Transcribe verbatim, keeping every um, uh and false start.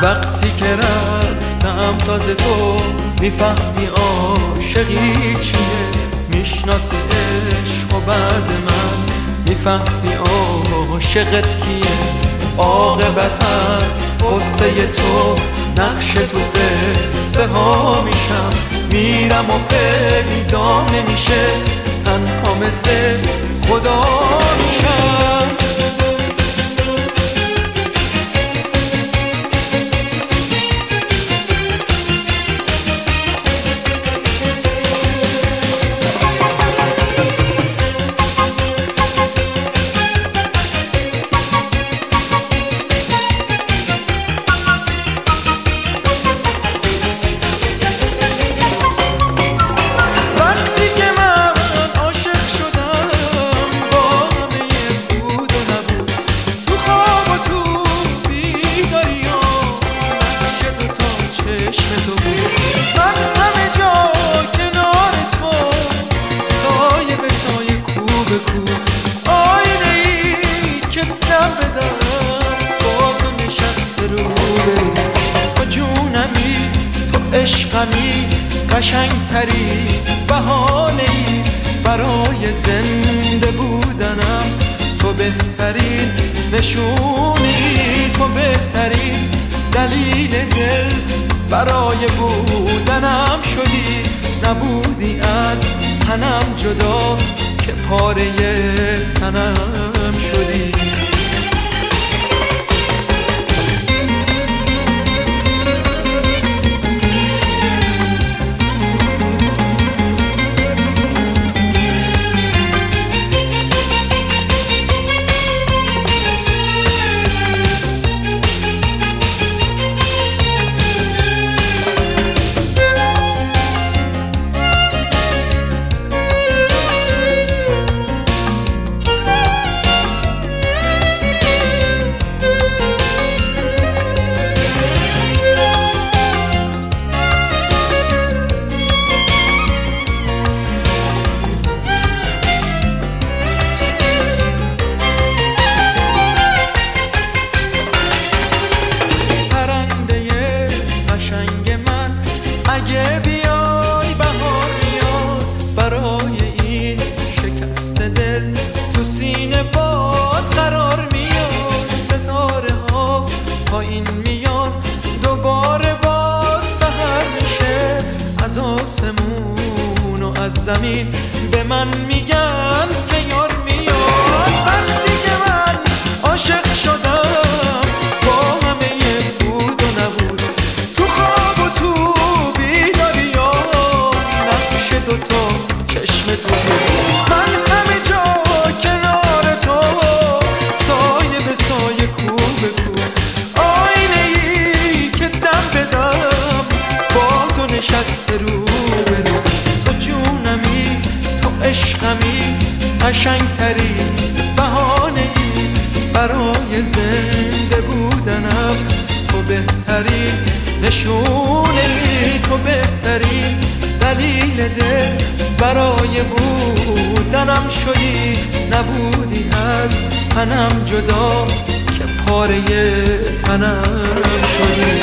وقتی که رفتم تازه تو میفهمی عاشقی چیه، میشناسی عشق و بعد من میفهمی عاشقت کیه. عاقبت از قصه تو نقش تو قصه ها میشم، میرم و پیدا نمیشه، تنها مثل خدا میشم. من همه جا کنار تو، سایه به سایه، کو به کو، آینه ای که دم بدم با تو نشسته رو به تو. جونمی تو عشقمی، قشنگتری بهانه ای برای زنده بودنم. تو بهترین نشونی، تو بهترین دلیل دل برای بودنم شدی. نبودی از تنم جدا که پاره تنم شدی. اگه بیای بهار میاد برای این شکست دل، تو سینه باز قرار میاد. ستاره ها پایین میان، دوباره باز سحر میشه. از آسمون و از زمین به من میگن که یار میاد. وقتی که من عاشق شدم با همه بود و نبود، تو خواب و تو دوتا چشم تو بود. من همه جا کنار تو، سایه به سایه، کو به کو، آینه ای که دم بدم با تو نشسته رو به رو. تو جونمی، تو عشقمی، قشنگتری بهانه ای برای زنده بودنم. تو بهترین نشونه ای، تو بهترین دلیل دل برای بودنم شدی. نبودی از تنم جدا که پاره تنم شدی.